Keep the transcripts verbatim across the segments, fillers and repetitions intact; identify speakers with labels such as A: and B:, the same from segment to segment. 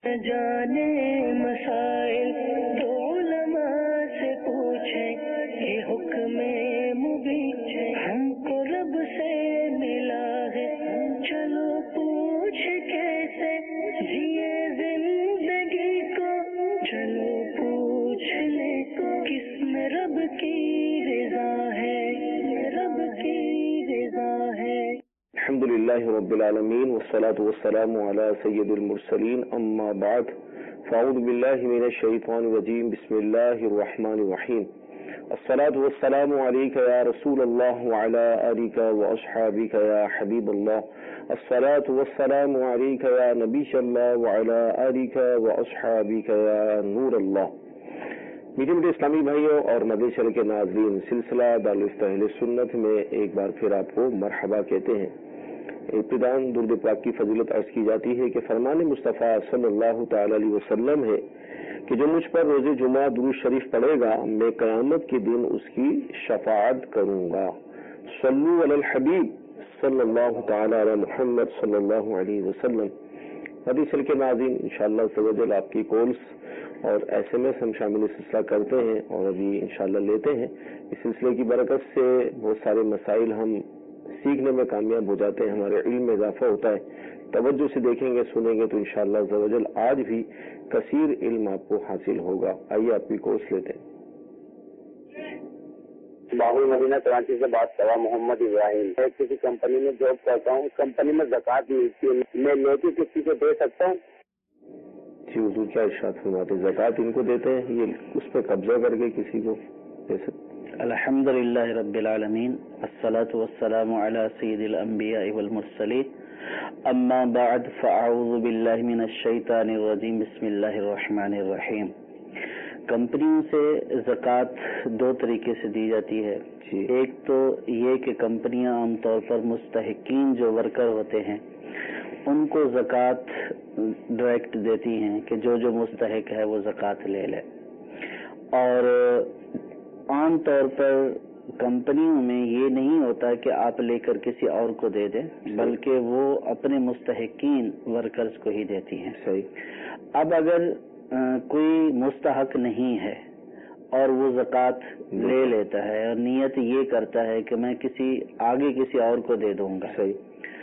A: जाने मसाइल तो उलमा से पूछे कि हुक्म मुबीन हमको रब से मिला है, चलो पूछ कैसे जिए जिंदगी को, चलो पूछ ले किसमें रब की रज़ा है, रब की रज़ा है।
B: अल्हम्दुलिल्लाहि रब्बिल आलमीन वस्सलातु वस्सलामु अला सय्यिदिल मुरसलीन अम्मा बाद फ़अऊज़ु बिल्लाहि मिनश शैतानिर रजीम बिस्मिल्लाहिर रहमानिर रहीम अस्सलातु वस्सलामु अलैका या रसूलल्लाह व अला आलिका व अस्हाबिका या हबीबल्लाह अस्सलातु वस्सलामु अलैका या नबीयल्लाह व अला आलिका व अस्हाबिका या नूरल्लाह। मीठे मीठे इस्लामी भाइयों और मदरसे के नाज़रीन, सिलसिला दारुल इफ्ता अहले सुन्नत में एक बार फिर आपको मरहबा कहते हैं। इब्तिदान दुरूद पाक की फजीलत अर्ज की जाती है कि फरमान मुस्तफ़ा सल्लल्लाहु तआला अलैहि वसल्लम है कि जो मुझ पर रोज़े जुमा दुरूद शरीफ पढ़ेगा, मैं क़यामत के दिन उसकी शफाअत करूँगा। सल्लू अलल हबीब सल्लल्लाहु तआला अला मुहम्मद सल्लल्लाहु अलैहि वसल्लम। मदरसे के नाज़रीन, इंशाअल्लाह सवजल आपकी कॉल्स और एस एम एस हम शामिल सिलसिला करते हैं और अभी इंशाअल्लाह लेते हैं। इस सिलसिले की बरकत से बहुत सारे मसाइल हम सीखने में कामयाब हो जाते हैं, हमारे इल्म में इजाफा होता है। तवज्जो से देखेंगे सुनेंगे तो इंशाअल्लाह ज़वजल आज भी कसीर इल्म आपको हासिल होगा। आइए आपकी कोर्स लेते हैं।
C: बाबुल मदीना कराची से बात कर रहा मोहम्मद इब्राहिम। मैं किसी कंपनी में जॉब करता हूँ, कंपनी में ज़कात मिलती है, मैं लेके किसी को दे सकता हूँ?
B: जी हुजूर क्या इरशाद फरमाते हैं, ज़कात इनको देते हैं, ये उस पर कब्जा करके किसी को दे सकते?
D: अल्हम्दुलिल्लाहि रब्बिल आलमीन अस्सलातु वस्सलामु अला सय्यिदिल अंबिया वल मुरसलीन अम्मा बाद फ़अऊज़ु बिल्लाहि मिनश शैतानिर रजीम बिस्मिल्लाहिर रहमानिर रहीम। कंपनियों से ज़कात दो तरीके से दी जाती है। एक तो ये कि कंपनियां आमतौर पर मुस्तहिकीन जो वर्कर होते हैं उनको ज़कात डायरेक्ट देती हैं कि जो जो मुस्तहिक है वो ज़कात ले ले, और आम तौर पर कंपनियों में ये नहीं होता कि आप लेकर किसी और को दे दें, बल्कि वो अपने मुस्तहिकीन वर्कर्स को ही देती हैं।
B: सही।
D: अब अगर आ, कोई मुस्तहक नहीं है और वो ज़कात ले लेता है और नियत ये करता है कि मैं किसी आगे किसी और को दे दूंगा,
B: सही,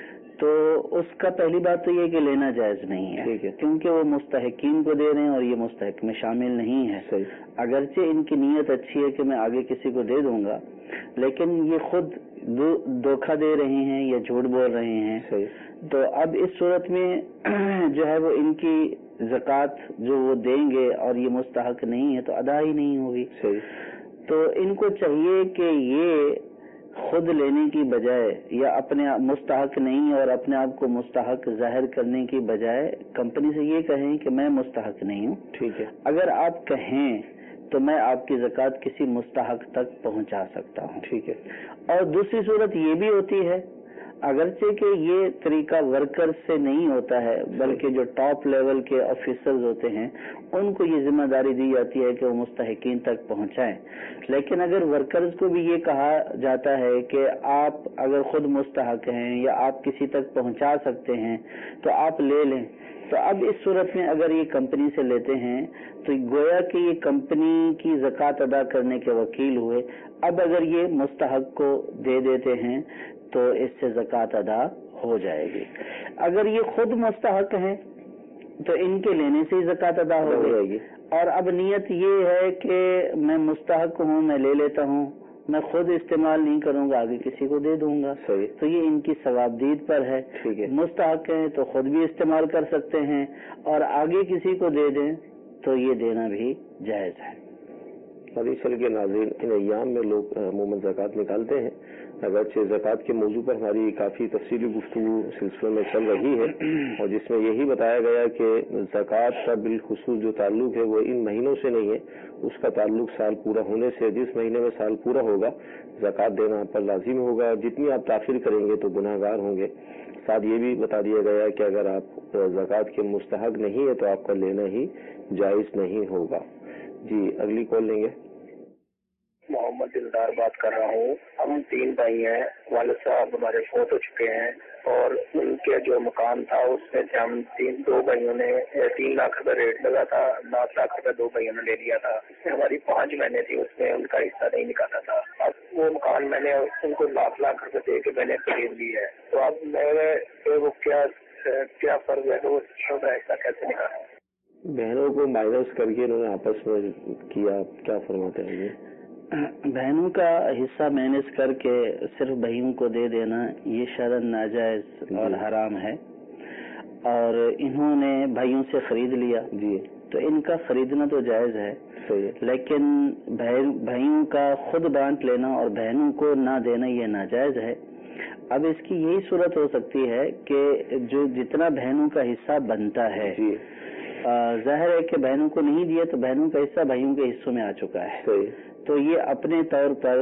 D: तो उसका पहली बात तो ये कि लेना जायज़ नहीं है,
B: ठीक है,
D: क्योंकि वो मुस्तहिकीन को दे रहे हैं और ये मुस्तहिक में शामिल नहीं है।
B: सही।
D: अगरचे इनकी नीयत अच्छी है कि मैं आगे किसी को दे दूंगा, लेकिन ये खुद दो, धोखा दे रहे हैं या झूठ बोल रहे हैं।
B: सही।
D: तो अब इस सूरत में जो है वो इनकी ज़कात जो वो देंगे और ये मुस्तहक नहीं है तो अदा ही नहीं होगी।
B: सही।
D: तो इनको चाहिए कि ये खुद लेने की बजाय या अपने मुस्तहक नहीं और अपने आप को मुस्तहक जाहिर करने की बजाय कंपनी से ये कहें कि मैं मुस्तहक नहीं हूँ।
B: ठीक है।
D: अगर आप कहें तो मैं आपकी ज़कात किसी मुस्तहक तक पहुँचा सकता हूँ।
B: ठीक है।
D: और दूसरी सूरत ये भी होती है, अगरचे कि ये तरीका वर्कर्स से नहीं होता है बल्कि जो टॉप लेवल के ऑफिसर्स होते हैं उनको ये जिम्मेदारी दी जाती है कि वो मुस्तहिकीन तक पहुंचाएं, लेकिन अगर वर्कर्स को भी ये कहा जाता है कि आप अगर खुद मुस्तहक हैं या आप किसी तक पहुंचा सकते हैं तो आप ले लें, तो अब इस सूरत में अगर ये कंपनी से लेते हैं तो गोया कि ये कंपनी की ज़कात अदा करने के वकील हुए। अब अगर ये मुस्तहक को दे देते हैं तो इससे ज़कात अदा हो जाएगी। अगर ये खुद मुस्तहक हैं तो इनके लेने से ही ज़कात अदा हो जाएगी। और अब नियत ये है कि मैं मुस्तहक हूँ, मैं ले लेता हूँ, मैं खुद इस्तेमाल नहीं करूँगा, आगे किसी को दे दूंगा।
B: सही।
D: तो ये इनकी सवाबदीद पर है।
B: ठीक है।
D: मुस्तहक हैं तो खुद भी इस्तेमाल कर सकते हैं और आगे किसी को दे दें तो ये देना भी जायज़ है।
B: मदरसे के नाज़रीन, इन अय्याम में लोग अमूमन ज़कात निकालते हैं। अगरचे ज़कात के मौजू पर हमारी काफ़ी तफसीली गुफ्तगू सिलसिले में चल रही है और जिसमें यही बताया गया कि ज़कात का बिलखुसूस जो ताल्लुक है वो इन महीनों से नहीं है, उसका ताल्लुक साल पूरा होने से। जिस महीने में साल पूरा होगा ज़कात देना आप पर लाजिम होगा, जितनी आप ताख़िर करेंगे तो गुनाहगार होंगे। साथ ये भी बता दिया गया कि अगर आप ज़कात के मुस्तहक नहीं है तो आपका लेना ही जायज़ नहीं होगा। जी अगली कॉल लेंगे।
C: محمد دلدار بات کر رہا ہوں. ہم تین بھائی ہیں. والد صاحب ہمارے فوت ہو چکے ہیں اور ان کے جو مکان تھا اس میں سے ہم تین دو بھائیوں نے تین لاکھ روپے ریٹ لگا تھا. لاکھ لاکھ روپے دو بھائیوں نے لے لیا تھا. اس میں ہماری پانچ مہینے تھی, اس میں ان کا حصہ نہیں نکالا تھا. اب وہ مکان میں نے ان کو لاکھ لاکھ روپے دے کے میں نے خرید لی ہے. تو اب میں وہ کیا کیا فرض ہے تو شدہ حصہ کیسے نکالا؟
B: بہنوں کو مائنس کر کے انہوں نے آپس میں کیا, کیا فرماتے ہیں یہ؟
D: بہنوں کا حصہ مائنس کر کے صرف بھائیوں کو دے دینا یہ شرعاً ناجائز اور حرام ہے. اور انہوں نے بھائیوں سے خرید لیا جی, تو ان کا خریدنا تو جائز ہے, لیکن بھائیوں کا خود بانٹ لینا اور بہنوں کو نہ دینا یہ ناجائز ہے. اب اس کی یہی صورت ہو سکتی ہے کہ جو جتنا بہنوں کا حصہ بنتا ہے جی, ظاہر ہے کہ بہنوں کو نہیں دیا تو بہنوں کا حصہ بھائیوں کے حصوں میں آ چکا ہے. تو یہ اپنے طور پر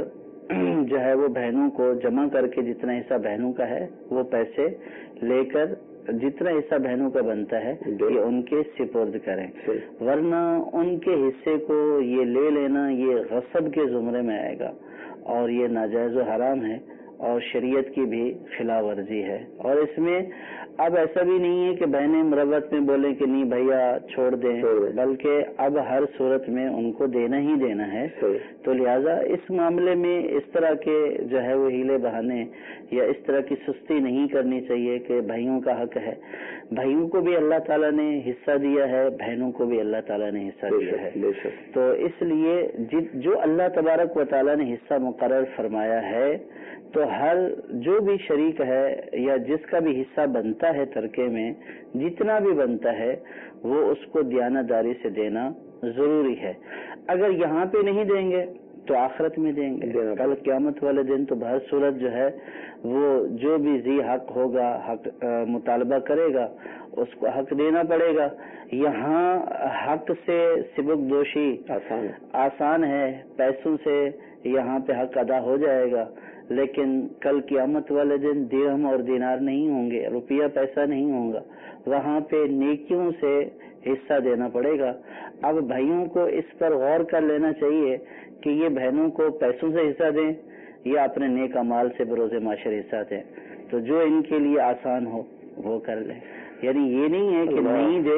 D: جو ہے وہ بہنوں کو جمع کر کے جتنا حصہ بہنوں کا ہے وہ پیسے لے کر جتنا حصہ بہنوں کا بنتا ہے یہ ان کے سپرد کریں, ورنہ ان کے حصے کو یہ لے لینا یہ غصب کے زمرے میں آئے گا اور یہ ناجائز و حرام ہے اور شریعت کی بھی خلاف ورزی ہے. اور اس میں اب ایسا بھی نہیں ہے کہ بہنیں مروت میں بولیں کہ نہیں بھیا چھوڑ دیں, بلکہ اب ہر صورت میں ان کو دینا ہی دینا ہے. تو لہذا اس معاملے میں اس طرح کے جو ہے وہ ہیلے بہانے یا اس طرح کی سستی نہیں کرنی چاہیے کہ بھائیوں کا حق ہے. بھائیوں کو بھی اللہ تعالیٰ نے حصہ دیا ہے, بہنوں کو بھی اللہ تعالیٰ نے حصہ دیا ہے. تو اس لیے جو اللہ تبارک و تعالیٰ نے حصہ مقرر فرمایا ہے تو ہر جو بھی شریک ہے یا جس کا بھی حصہ بنتا ہے ترکے میں جتنا بھی بنتا ہے وہ اس کو دیانتداری سے دینا ضروری ہے. اگر یہاں پہ نہیں دیں گے تو آخرت میں دیں گے. کل قیامت والے دن تو بہر صورت جو ہے وہ جو بھی ذی حق ہوگا حق مطالبہ کرے گا اس کو حق دینا پڑے گا. یہاں حق سے سبک دوشی آسان آسان ہے, پیسوں سے یہاں پہ حق ادا ہو جائے گا, لیکن کل قیامت والے دن درہم اور دینار نہیں ہوں گے, روپیہ پیسہ نہیں ہوگا, وہاں پہ نیکیوں سے حصہ دینا پڑے گا. اب بھائیوں کو اس پر غور کر لینا چاہیے کہ یہ بہنوں کو پیسوں سے حصہ دیں یا اپنے نیک اعمال سے بروز معاشر حصہ دیں. تو جو ان کے لیے آسان ہو وہ کر لیں. یعنی یہ نہیں ہے کہ نہیں دے,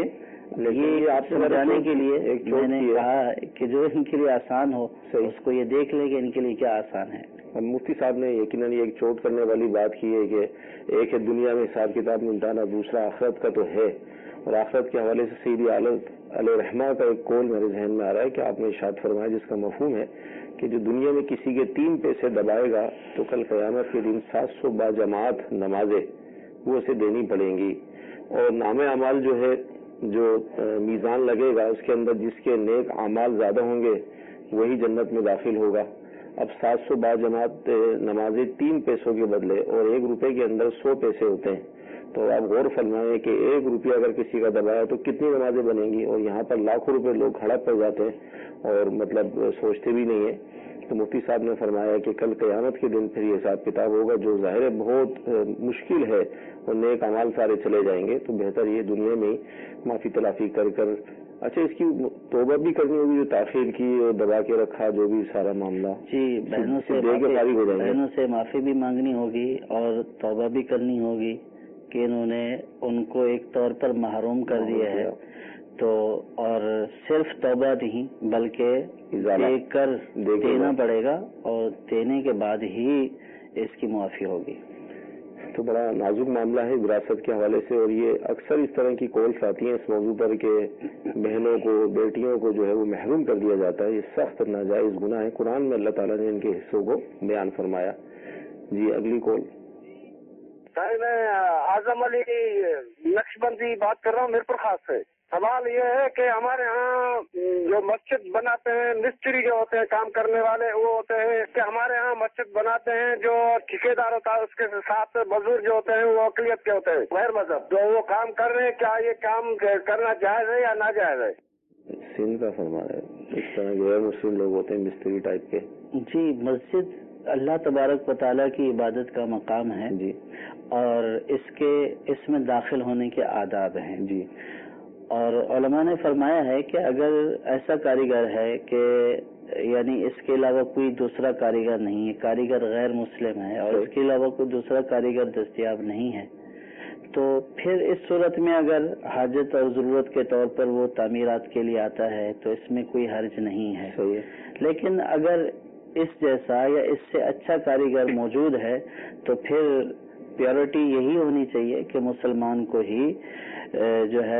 D: یہ آپ سے بتانے کے لیے میں نے کہا کہ جو ان کے لیے آسان ہو اس کو یہ دیکھ لیں کہ ان کے لیے کیا آسان ہے.
B: مفتی صاحب نے یقیناً ایک چوٹ کرنے والی بات کی ہے کہ ایک ہے دنیا میں حساب کتاب نمٹانا, دوسرا آخرت کا تو ہے. اور آخرت کے حوالے سے سیدی عالم علیہ رحمہ کا ایک قول میرے ذہن میں آ رہا ہے کہ آپ نے ارشاد فرمایا جس کا مفہوم ہے کہ جو دنیا میں کسی کے تین پیسے دبائے گا تو کل قیامت کے دن سات سو با جماعت نمازیں وہ اسے دینی پڑیں گی. اور نام اعمال جو ہے جو میزان لگے گا اس کے اندر جس کے نیک اعمال زیادہ ہوں گے وہی جنت میں داخل ہوگا. اب سات سو با جماعت نمازیں تین پیسوں کے بدلے اور ایک روپے کے اندر سو پیسے ہوتے ہیں. تو آپ غور فرمائیں کہ ایک روپیہ اگر کسی کا دبایا تو کتنی نمازیں بنیں گی, اور یہاں پر لاکھوں روپے لوگ ہڑپ پڑ جاتے ہیں اور مطلب سوچتے بھی نہیں ہیں. تو مفتی صاحب نے فرمایا کہ کل قیامت کے دن پھر یہ حساب کتاب ہوگا جو ظاہر بہت مشکل ہے اور نیک اعمال سارے چلے جائیں گے. تو بہتر یہ دنیا میں معافی تلافی کر کر اچھا اس کی توبہ بھی کرنی ہوگی جو تاخیر کی اور دبا کے رکھا جو بھی سارا معاملہ
D: جی بہنوں سے بہنوں سے معافی بھی مانگنی ہوگی اور توبہ بھی کرنی ہوگی کہ انہوں نے ان کو ایک طور پر محروم کر دیا ہے. تو اور صرف توبہ نہیں بلکہ دے کر دینا پڑے گا اور دینے کے بعد ہی اس کی معافی ہوگی.
B: تو بڑا نازک معاملہ ہے وراثت کے حوالے سے, اور یہ اکثر اس طرح کی کالس آتی ہیں اس موضوع پر کہ بہنوں کو بیٹیوں کو جو ہے وہ محروم کر دیا جاتا ہے. یہ سخت ناجائز گناہ ہے. قرآن میں اللہ تعالیٰ نے ان کے حصوں کو بیان فرمایا. جی اگلی کال.
C: سر میں اعظم علی نقش بندی بات کر رہا ہوں میرپور خاص سے. سوال یہ ہے کہ ہمارے ہاں جو مسجد بناتے ہیں مستری جو ہوتے ہیں کام کرنے والے وہ ہوتے ہیں کہ ہمارے ہاں مسجد بناتے ہیں جو ٹھیکیدار ہوتا ہے اس کے ساتھ مزدور جو ہوتے ہیں وہ اقلیت کے ہوتے ہیں غیر مذہب جو وہ کام کر رہے ہیں. کیا یہ کام کرنا جائز ہے یا ناجائز ہے؟
B: سندھ کا فرما ہے اس طرح غیر مسلم لوگ ہوتے ہیں مستری ٹائپ کے.
D: جی مسجد اللہ تبارک و تعالیٰ کی عبادت کا مقام ہے جی, اور اس کے اس میں داخل ہونے کے آداب ہیں جی. اور علماء نے فرمایا ہے کہ اگر ایسا کاریگر ہے کہ یعنی اس کے علاوہ کوئی دوسرا کاریگر نہیں ہے، کاریگر غیر مسلم ہے اور اس کے علاوہ کوئی دوسرا کاریگر دستیاب نہیں ہے، تو پھر اس صورت میں اگر حاجت اور ضرورت کے طور پر وہ تعمیرات کے لیے آتا ہے تو اس میں کوئی حرج نہیں ہے۔ لیکن اگر اس جیسا یا اس سے اچھا کاریگر موجود ہے تو پھر پیورٹی یہی ہونی چاہیے کہ مسلمان کو ہی جو ہے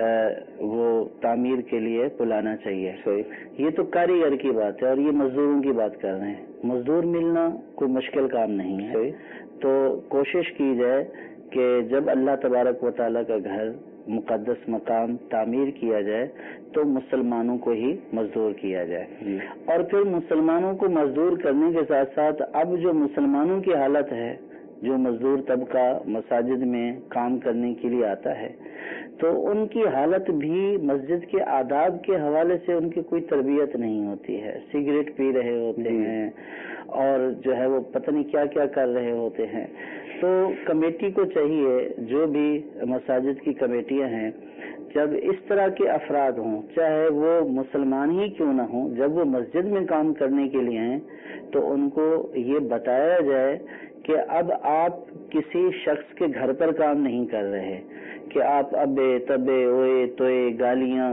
D: وہ تعمیر کے لیے بلانا چاہیے۔ یہ تو کاریگر کی بات ہے اور یہ مزدوروں کی بات کر رہے ہیں۔ مزدور ملنا کوئی مشکل کام نہیں ہے، تو کوشش کی جائے کہ جب اللہ تبارک و تعالیٰ کا گھر مقدس مقام تعمیر کیا جائے تو مسلمانوں کو ہی مزدور کیا جائے، اور پھر مسلمانوں کو مزدور کرنے کے ساتھ ساتھ اب جو مسلمانوں کی حالت ہے، جو مزدور طبقہ مساجد میں کام کرنے کے لیے آتا ہے، تو ان کی حالت بھی مسجد کے آداب کے حوالے سے ان کی کوئی تربیت نہیں ہوتی ہے۔ سگریٹ پی رہے ہوتے ہیں اور جو ہے وہ پتہ نہیں کیا کیا کر رہے ہوتے ہیں۔ تو کمیٹی کو چاہیے، جو بھی مساجد کی کمیٹیاں ہیں، جب اس طرح کے افراد ہوں، چاہے وہ مسلمان ہی کیوں نہ ہوں، جب وہ مسجد میں کام کرنے کے لیے ہیں تو ان کو یہ بتایا جائے کہ اب آپ کسی شخص کے گھر پر کام نہیں کر رہے، کہ آپ ابے تبے اوئے توئے گالیاں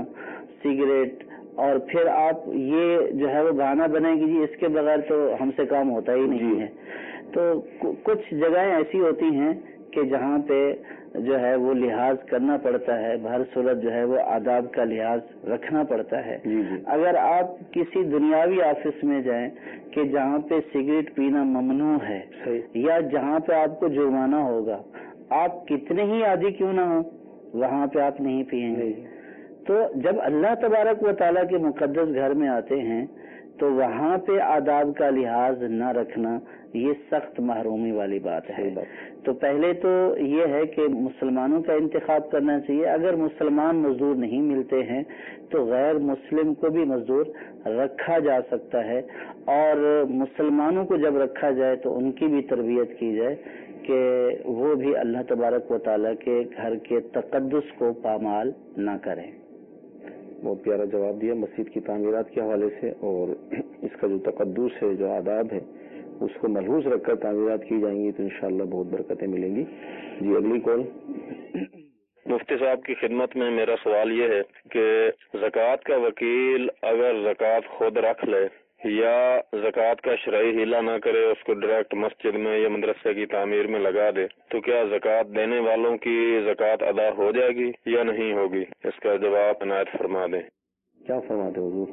D: سگریٹ اور پھر آپ یہ جو ہے وہ گانا بنائیں گے جی اس کے بغیر تو ہم سے کام ہوتا ہی نہیں ہے۔ تو کچھ جگہیں ایسی ہوتی ہیں کہ جہاں پہ جو ہے وہ لحاظ کرنا پڑتا ہے، بہر صورت جو ہے وہ آداب کا لحاظ رکھنا پڑتا ہے۔ اگر آپ کسی دنیاوی آفس میں جائیں کہ جہاں پہ سگریٹ پینا ممنوع ہے یا جہاں پہ آپ کو جرمانہ ہوگا، آپ کتنے ہی عادی کیوں نہ ہوں، وہاں پہ آپ نہیں پیئیں گے۔ تو جب اللہ تبارک و تعالیٰ کے مقدس گھر میں آتے ہیں تو وہاں پہ آداب کا لحاظ نہ رکھنا یہ سخت محرومی والی بات ہے۔ تو پہلے تو یہ ہے کہ مسلمانوں کا انتخاب کرنا چاہیے۔ اگر مسلمان مزدور نہیں ملتے ہیں تو غیر مسلم کو بھی مزدور رکھا جا سکتا ہے، اور مسلمانوں کو جب رکھا جائے تو ان کی بھی تربیت کی جائے کہ وہ بھی اللہ تبارک و تعالیٰ کے گھر کے تقدس کو پامال نہ کریں۔
B: بہت پیارا جواب دیا مسجد کی تعمیرات کے حوالے سے، اور اس کا جو تقدس ہے، جو آداب ہے، اس کو ملحوظ رکھ کر تعمیرات کی جائیں گی تو انشاءاللہ بہت برکتیں ملیں گی۔ جی اگلی کال۔
E: مفتی صاحب کی خدمت میں میرا سوال یہ ہے کہ زکوٰۃ کا وکیل اگر زکوٰۃ خود رکھ لے یا زکوٰۃ کا شرعی ہیلا نہ کرے، اس کو ڈائریکٹ مسجد میں یا مدرسے کی تعمیر میں لگا دے، تو کیا زکوٰۃ دینے والوں کی زکوٰۃ ادا ہو جائے گی یا نہیں ہوگی؟ اس کا جواب عنایت فرما دیں۔
B: کیا فرماتے حضور؟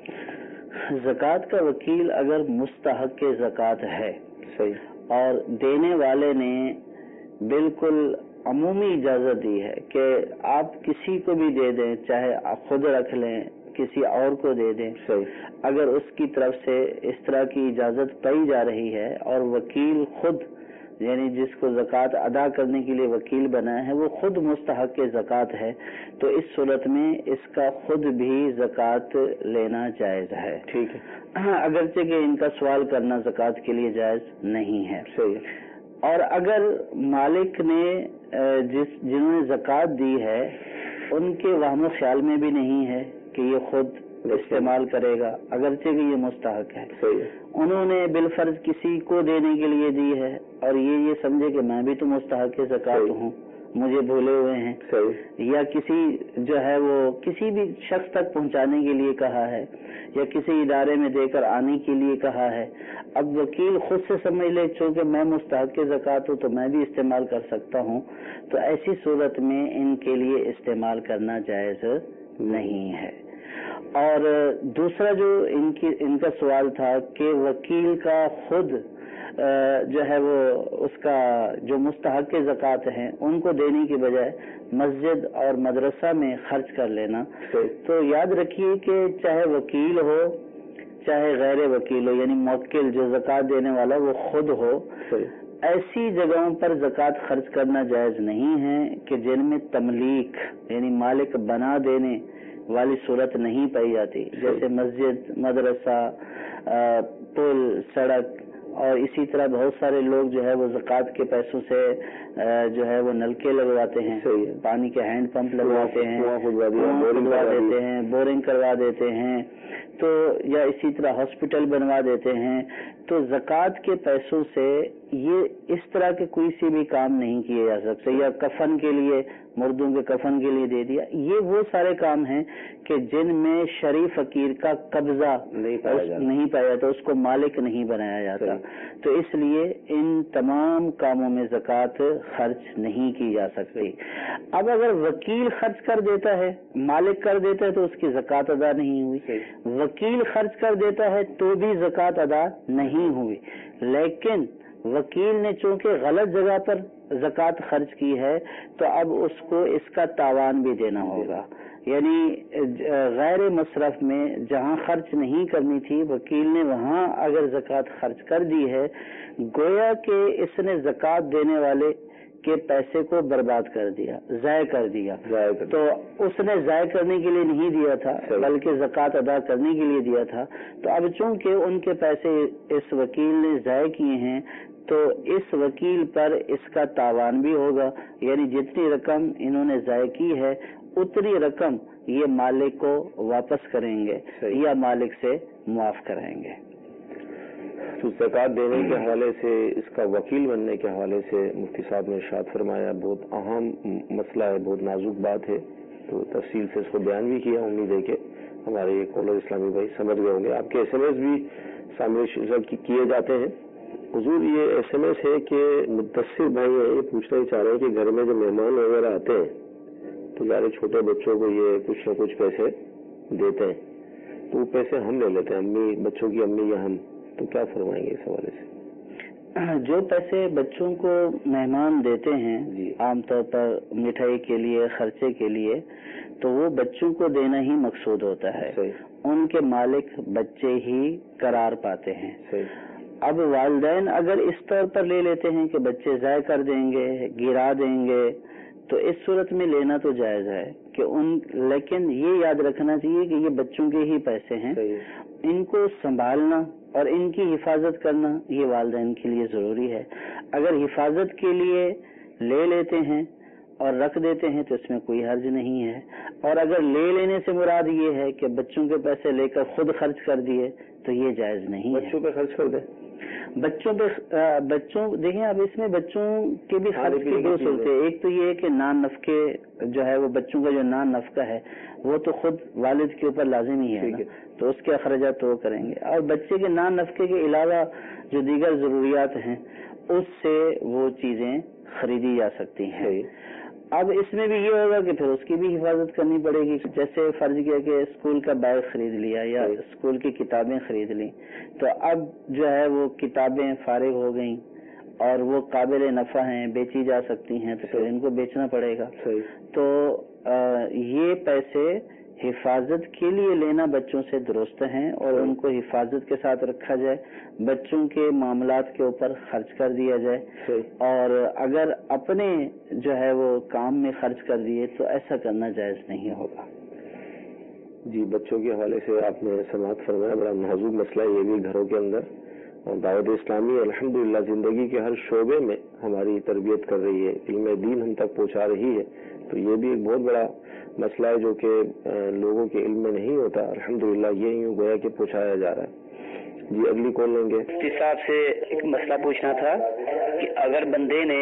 D: زکوٰۃ کا وکیل اگر مستحق زکوٰۃ ہے صحیح اور دینے والے نے بالکل عمومی اجازت دی ہے کہ آپ کسی کو بھی دے دیں، چاہے آپ خود رکھ لیں، کسی اور کو دے دیں، اگر اس کی طرف سے اس طرح کی اجازت پائی جا رہی ہے اور وکیل خود یعنی جس کو زکوٰۃ ادا کرنے کے لیے وکیل بنایا ہے وہ خود مستحق زکوٰۃ ہے، تو اس صورت میں اس کا خود بھی زکوٰۃ لینا جائز ہے۔
B: ٹھیک ہے،
D: ہاں، اگرچہ کہ ان کا سوال کرنا زکوٰۃ کے لیے جائز نہیں ہے۔
B: صحیح۔
D: اور اگر مالک نے جس جنہوں نے زکوٰۃ دی ہے ان کے وہم و خیال میں بھی نہیں ہے کہ یہ خود استعمال کرے گا، اگرچہ کہ یہ مستحق ہے، انہوں نے بالفرض کسی کو دینے کے لیے دی ہے اور یہ یہ سمجھے کہ میں بھی تو مستحق زکوٰۃ ہوں، مجھے بھولے ہوئے ہیں، یا کسی جو ہے وہ کسی بھی شخص تک پہنچانے کے لیے کہا ہے یا کسی ادارے میں دے کر آنے کے لیے کہا ہے، اب وکیل خود سے سمجھ لے چونکہ میں مستحق زکوٰۃ ہوں تو میں بھی استعمال کر سکتا ہوں، تو ایسی صورت میں ان کے لیے استعمال کرنا جائز نہیں ہے۔ اور دوسرا جو ان کی ان کا سوال تھا کہ وکیل کا خود جو ہے وہ اس کا جو مستحق زکوٰۃ ہیں ان کو دینے کے بجائے مسجد اور مدرسہ میں خرچ کر لینا، تو یاد رکھیے کہ چاہے وکیل ہو چاہے غیر وکیل ہو، یعنی موکل جو زکوٰۃ دینے والا وہ خود ہو، ایسی جگہوں پر زکوٰۃ خرچ کرنا جائز نہیں ہے کہ جن میں تملیک یعنی مالک بنا دینے والی صورت نہیں پائی جاتی، جیسے مسجد، مدرسہ، پل، سڑک اور اسی طرح بہت سارے لوگ جو ہے وہ زکوٰۃ کے پیسوں سے جو ہے وہ نلکے لگواتے ہیں، پانی کے ہینڈ پمپ لگواتے ہیں، کھلوا دیتے ہیں، بورنگ کروا دیتے ہیں، تو یا اسی طرح ہاسپٹل بنوا دیتے ہیں. تو زکوٰۃ کے پیسوں سے یہ اس طرح کے کوئی سی بھی کام نہیں کیے جا سکتے. یا کفن کے لیے، مردوں کے کفن کے لیے دے دیا، یہ وہ سارے کام ہیں کہ جن میں شرعی فقیر کا قبضہ نہیں پایا نہیں پایا جاتا، اس کو مالک نہیں بنایا جاتا. تو اس لیے ان تمام کاموں میں زکوٰۃ خرچ نہیں کی جا سکتی. اب اگر وکیل خرچ کر دیتا ہے، مالک کر دیتا ہے تو اس کی زکوٰۃ ادا نہیں ہوئی. وکیل خرچ کر دیتا ہے تو بھی زکوٰۃ ادا نہیں ہوئی. لیکن وکیل نے چونکہ غلط جگہ پر زکوٰۃ خرچ کی ہے تو اب اس کو اس کا تاوان بھی دینا ہوگا. یعنی غیر مصرف میں جہاں خرچ نہیں کرنی تھی وکیل نے وہاں اگر زکوٰۃ خرچ کر دی ہے، گویا کہ اس نے زکوٰۃ دینے والے کے پیسے کو برباد کر دیا، ضائع کر دیا. تو اس نے ضائع کرنے کے لیے نہیں دیا تھا بلکہ زکوٰۃ ادا کرنے کے لیے دیا تھا. تو اب چونکہ ان کے پیسے اس وکیل نے ضائع کیے ہیں تو اس وکیل پر اس کا تاوان بھی ہوگا. یعنی جتنی رقم انہوں نے ضائع کی ہے اتنی رقم یہ مالک کو واپس کریں گے یا مالک سے معاف کریں گے.
B: تو زکوٰۃ دینے کے حوالے سے، اس کا وکیل بننے کے حوالے سے مفتی صاحب نے ارشاد فرمایا، بہت اہم مسئلہ ہے، بہت نازک بات ہے. تو تفصیل سے اس کو بیان بھی کیا. امید ہے کہ ہمارے یہ کالر اسلامی بھائی سمجھ گئے ہوں گے. آپ کے ایس ایم ایس بھی سامنے کیے جاتے ہیں. حضور یہ ایس ایم ایس ہے کہ مدثر بھائی یہ پوچھنا ہی چاہ رہے ہیں کہ گھر میں جو مہمان وغیرہ آتے ہیں تو سارے چھوٹے بچوں کو یہ کچھ نہ کچھ پیسے دیتے ہیں، تو وہ پیسے ہم لے لیتے ہیں، امی بچوں کی امی یا ہم، تو کیا فرمائیں گے اس حوالے سے؟
D: جو پیسے بچوں کو مہمان دیتے ہیں عام طور پر مٹھائی کے لیے، خرچے کے لیے، تو وہ بچوں کو دینا ہی مقصود ہوتا ہے. ان کے مالک بچے ہی قرار پاتے ہیں. اب والدین اگر اس طور پر لے لیتے ہیں کہ بچے ضائع کر دیں گے، گرا دیں گے، تو اس صورت میں لینا تو جائز ہے کہ ان لیکن یہ یاد رکھنا چاہیے کہ یہ بچوں کے ہی پیسے ہیں. ان کو سنبھالنا اور ان کی حفاظت کرنا یہ والدین کے لیے ضروری ہے. اگر حفاظت کے لیے لے لیتے ہیں اور رکھ دیتے ہیں تو اس میں کوئی حرج نہیں ہے. اور اگر لے لینے سے مراد یہ ہے کہ بچوں کے پیسے لے کر خود خرچ کر دیے تو یہ جائز نہیں ہے.
B: بچوں پہ خرچ کر دیں،
D: بچوں پہ بچوں دیکھیں اب اس میں بچوں کے بھی خرچ کی دو صورتیں. ایک تو یہ ہے کہ نان نفقے جو ہے وہ بچوں کا جو نان نفقہ ہے وہ تو خود والد کے اوپر لازمی ہے نا، تو اس کے اخراجات تو وہ کریں گے. اور بچے کے نان نفقے کے علاوہ جو دیگر ضروریات ہیں اس سے وہ چیزیں خریدی جا سکتی ہیں. اب اس میں بھی یہ ہوگا کہ پھر اس کی بھی حفاظت کرنی پڑے گی. جیسے فرض کیا کہ اسکول کا بیگ خرید لیا یا اسکول کی کتابیں خرید لی، تو اب جو ہے وہ کتابیں فارغ ہو گئیں اور وہ قابل نفع ہیں، بیچی جا سکتی ہیں، تو پھر ان کو بیچنا پڑے گا. تو یہ پیسے حفاظت کے لیے لینا بچوں سے درست ہیں اور ان کو حفاظت کے ساتھ رکھا جائے، بچوں کے معاملات کے اوپر خرچ کر دیا جائے. اور اگر اپنے جو ہے وہ کام میں خرچ کر دیے تو ایسا کرنا جائز نہیں ہوگا.
B: جی، بچوں کے حوالے سے آپ نے سماعت فرمایا، بڑا نازک مسئلہ ہے یہ بھی گھروں کے اندر. اور دعوت اسلامی الحمدللہ زندگی کے ہر شعبے میں ہماری تربیت کر رہی ہے، علم دین ہم تک پہنچا رہی ہے. تو یہ بھی ایک بہت بڑا مسئلہ ہے جو کہ لوگوں کے علم میں نہیں ہوتا. الحمدللہ یہ یوں گویا کہ پہنچایا جا رہا ہے. جی، اگلی کال لیں گے.
F: مفتی صاحب سے ایک مسئلہ پوچھنا تھا کہ اگر بندے نے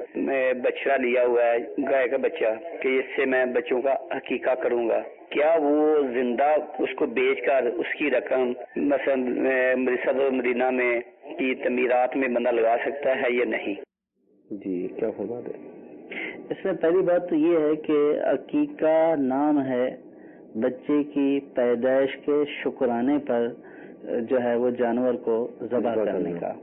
F: بچہ لیا ہوا ہے، گائے کا بچہ، کہ اس سے میں بچوں کا عقیقہ کروں گا، کیا وہ زندہ اس کو بیچ کر اس کی رقم مثلا مرصد مدینہ میں کی تعمیرات میں بندہ لگا سکتا ہے یا نہیں؟
B: جی، کیا فرماتے ہیں؟
D: اس میں پہلی بات تو یہ ہے کہ عقیقہ نام ہے بچے کی پیدائش کے شکرانے پر جو ہے وہ جانور کو ذبح کرنے کا.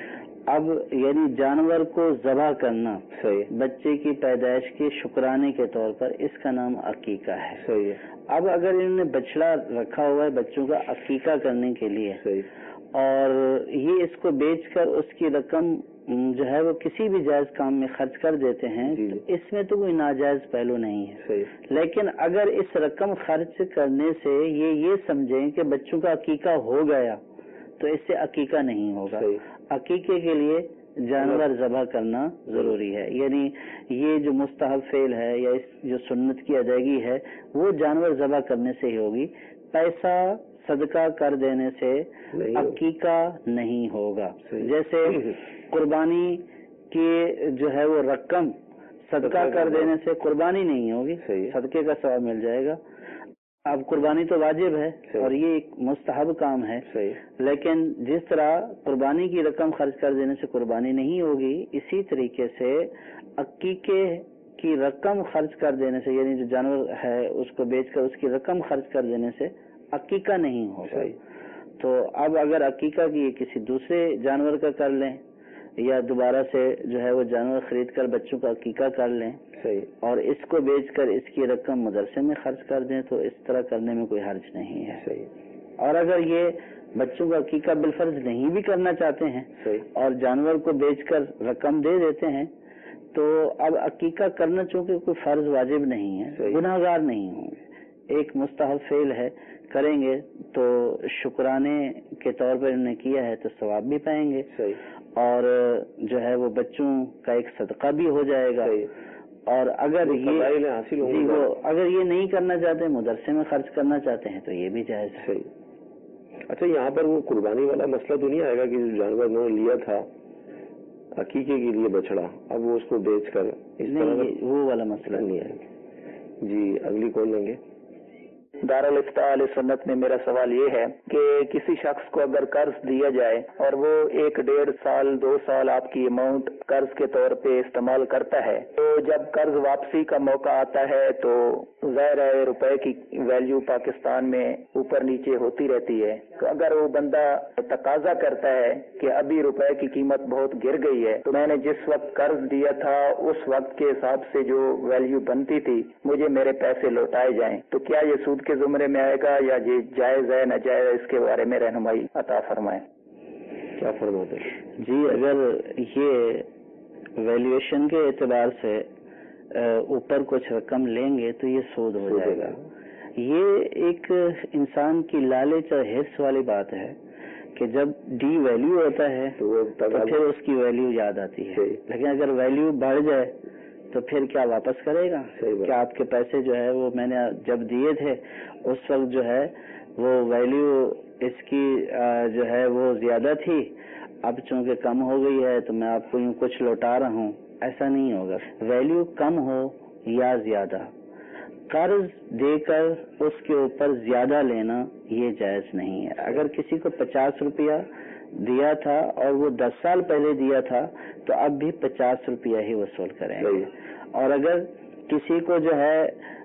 D: اب یعنی جانور کو ذبح کرنا صحیح بچے کی پیدائش کے شکرانے کے طور پر، اس کا نام عقیقہ ہے.
B: صحیح.
D: اب اگر انہوں نے بچڑا رکھا ہوا ہے بچوں کا عقیقہ کرنے کے لیے،
B: صحیح،
D: اور یہ اس کو بیچ کر اس کی رقم جو ہے وہ کسی بھی جائز کام میں خرچ کر دیتے ہیں،
B: جی.
D: تو اس میں تو کوئی ناجائز پہلو نہیں ہے.
B: صحیح.
D: لیکن اگر اس رقم خرچ کرنے سے یہ یہ سمجھیں کہ بچوں کا عقیقہ ہو گیا تو اس سے عقیقہ نہیں ہوگا. عقیقے کے لیے جانور ذبح کرنا ضروری ہے. یعنی یہ جو مستحب فعل ہے یا اس جو سنت کی ادائیگی ہے وہ جانور ذبح کرنے سے ہی ہوگی. پیسہ صدقہ کر دینے سے عقیقہ نہیں ہوگا. جیسے قربانی کی جو ہے وہ رقم صدقہ کر دینے سے قربانی نہیں ہوگی, صدقے کا ثواب مل جائے گا. اب قربانی تو واجب ہے اور یہ ایک مستحب کام ہے, لیکن جس طرح قربانی کی رقم خرچ کر دینے سے قربانی نہیں ہوگی, اسی طریقے سے عقیقے کی رقم خرچ کر دینے سے, یعنی جو جانور ہے اس کو بیچ کر اس کی رقم خرچ کر دینے سے عقیقہ نہیں ہوگا. تو اب اگر عقیقہ کی کسی دوسرے جانور کا کر لیں یا دوبارہ سے جو ہے وہ جانور خرید کر بچوں کا عقیقہ کر لیں اور اس کو بیچ کر اس کی رقم مدرسے میں خرچ کر دیں تو اس طرح کرنے میں کوئی حرج نہیں ہے. اور اگر یہ بچوں کا عقیقہ بالفرض نہیں بھی کرنا چاہتے ہیں اور جانور کو بیچ کر رقم دے دیتے ہیں تو اب عقیقہ کرنا چونکہ کوئی فرض واجب نہیں ہے, گناہ گار نہیں ہوں گے, ایک مستحب فعل ہے, کریں گے تو شکرانے کے طور پر انہوں نے کیا ہے تو ثواب بھی پائیں گے اور جو ہے وہ بچوں کا ایک صدقہ بھی ہو جائے گا. اور اگر یہ جی وہ اگر یہ نہیں کرنا چاہتے, مدرسے میں خرچ کرنا چاہتے ہیں تو یہ بھی جائز ہے.
B: اچھا, یہاں پر وہ قربانی والا مسئلہ تو نہیں آئے گا کہ جو جانور انہوں نے لیا تھا عقیقے کے لیے بچڑا, اب وہ اس کو بیچ کر اس طرح
D: وہ والا مسئلہ نہیں
B: آئے گا. جی اگلی کون لیں گے؟
F: دارالفتاء علیہ سنت میں میرا سوال یہ ہے کہ کسی شخص کو اگر قرض دیا جائے اور وہ ایک ڈیڑھ سال دو سال آپ کی اماؤنٹ قرض کے طور پہ استعمال کرتا ہے, تو جب قرض واپسی کا موقع آتا ہے تو ظاہر ہے روپے کی ویلیو پاکستان میں اوپر نیچے ہوتی رہتی ہے. تو اگر وہ بندہ تقاضا کرتا ہے کہ ابھی روپے کی قیمت بہت گر گئی ہے تو میں نے جس وقت قرض دیا تھا اس وقت کے حساب سے جو ویلیو بنتی تھی مجھے میرے پیسے لوٹائے جائیں, تو کیا یہ سود کے زمرے میں آئے گا یا یہ جائز ہے ناجائز ہے, اس کے بارے میں رہنمائی عطا فرمائیں.
B: کیا فرماتے ہیں؟
D: جی اگر یہ ویلیویشن کے اعتبار سے اوپر کچھ رقم لیں گے تو یہ سود ہو جائے گا. یہ ایک انسان کی لالچ اور حرص والی بات ہے کہ جب ڈی ویلیو ہوتا ہے تو پھر اس کی ویلیو یاد آتی ہے, لیکن اگر ویلیو بڑھ جائے تو پھر کیا واپس کرے گا؟ کیا آپ کے پیسے جو ہے وہ میں نے جب دیے تھے اس وقت جو ہے وہ ویلیو اس کی جو ہے وہ زیادہ تھی, اب چونکہ کم ہو گئی ہے تو میں آپ کو یوں کچھ لوٹا رہا ہوں, ایسا نہیں ہوگا. ویلیو کم ہو یا زیادہ, قرض دے کر اس کے اوپر زیادہ لینا یہ جائز نہیں ہے. اگر کسی کو پچاس روپیہ دیا تھا اور وہ دس سال پہلے دیا تھا تو اب بھی پچاس روپیہ ہی وصول کریں گے. اور اگر کسی کو جو ہے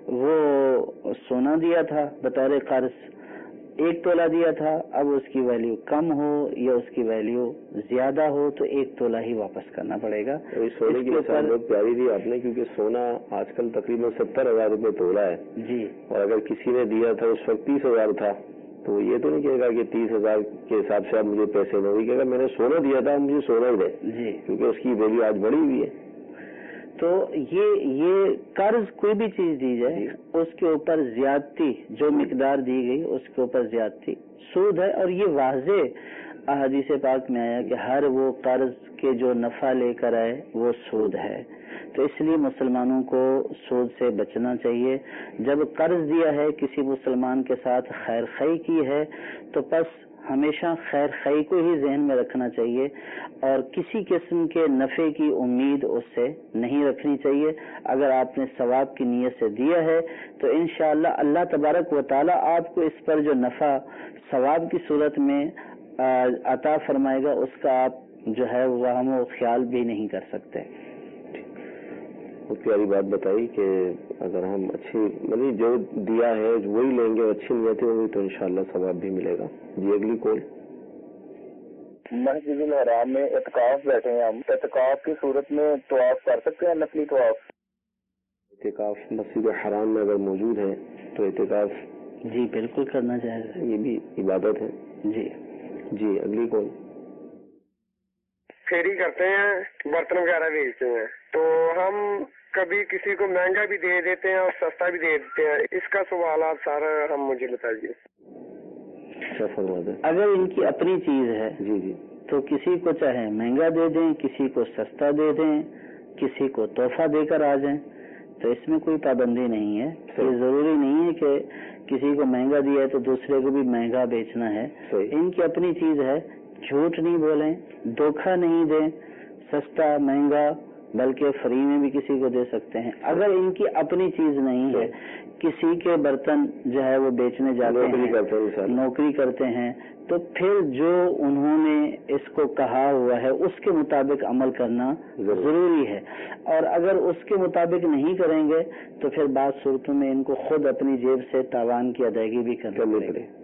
D: وہ سونا دیا تھا بطور قرض, ایک تولہ دیا تھا, اب اس کی ویلیو کم ہو یا اس کی ویلیو زیادہ ہو تو ایک تولہ ہی واپس کرنا پڑے گا.
B: سونے کی مثال بہت پیاری دی آپ نے, کیونکہ سونا آج کل تقریباً ستر ہزار روپے تولہ ہے
D: جی, اور
B: اگر کسی نے دیا تھا اس وقت تیس ہزار تھا تو یہ تو نہیں کہے گا کہ تیس ہزار کے حساب سے آپ مجھے پیسے دیں, یہ کہے گا میں نے سونا دیا تھا مجھے سونا ہی دے
D: جی,
B: کیونکہ اس کی ویلیو آج بڑی ہوئی ہے.
D: تو یہ یہ قرض کوئی بھی چیز دی جائے اس کے اوپر زیادتی, جو مقدار دی گئی اس کے اوپر زیادتی سود ہے. اور یہ واضح احادیث پاک میں آیا کہ ہر وہ قرض کے جو نفع لے کر آئے وہ سود ہے. تو اس لیے مسلمانوں کو سود سے بچنا چاہیے. جب قرض دیا ہے کسی مسلمان کے ساتھ خیر خواہی کی ہے تو بس ہمیشہ خیر خواہی کو ہی ذہن میں رکھنا چاہیے اور کسی قسم کے نفع کی امید اس سے نہیں رکھنی چاہیے. اگر آپ نے ثواب کی نیت سے دیا ہے تو انشاءاللہ اللہ تبارک و تعالی آپ کو اس پر جو نفع ثواب کی صورت میں عطا فرمائے گا اس کا آپ جو ہے وہم و خیال بھی نہیں کر سکتے.
B: بہت پیاری بات بتائی کہ اگر ہم اچھی مطلب جو دیا ہے وہی لیں گے, اچھی نیتیں ہوگی تو انشاءاللہ ثواب بھی ملے گا. جی اگلی کال.
C: مسجد الحرام میں اعتکاف بیٹھے ہیں ہم, اعتکاف کی صورت میں طواف کر سکتے ہیں, نفلی طواف؟
B: اعتکاف مسجد الحرام میں اگر موجود ہے تو اعتکاف
D: جی بالکل کرنا جائز ہے,
B: یہ بھی عبادت ہے.
D: جی
B: جی اگلی کال.
G: پھیری کرتے ہیں, برتن وغیرہ بیچتے ہیں, تو ہم کبھی کسی کو مہنگا بھی دے دیتے ہیں اور سستا بھی دے دیتے ہیں. اس کا سوالات سارا ہم مجھے بتائیے.
B: اچھا فرما دیں.
D: اگر ان کی اپنی چیز ہے
B: جی جی
D: تو کسی کو چاہے مہنگا دے دیں، کسی کو سستا دے دیں، کسی کو تحفہ دے کر آ جائیں، تو اس میں کوئی پابندی نہیں ہے. یہ ضروری نہیں ہے کہ کسی کو مہنگا دیا ہے تو دوسرے کو بھی مہنگا بیچنا ہے. ان کی اپنی چیز ہے، جھوٹ نہیں بولیں، دھوکہ نہیں دیں، سستا مہنگا بلکہ فری میں بھی کسی کو دے سکتے ہیں. اگر ان کی اپنی چیز نہیں ہے، کسی کے برتن جو ہے وہ بیچنے جاتے ہیں، نوکری کرتے ہیں، تو پھر جو انہوں نے اس کو کہا ہوا ہے اس کے مطابق عمل کرنا ضروری ہے. اور اگر اس کے مطابق نہیں کریں گے تو پھر بعض صورتوں میں ان کو خود اپنی جیب سے تاوان کی ادائیگی بھی کرنی پڑے گی.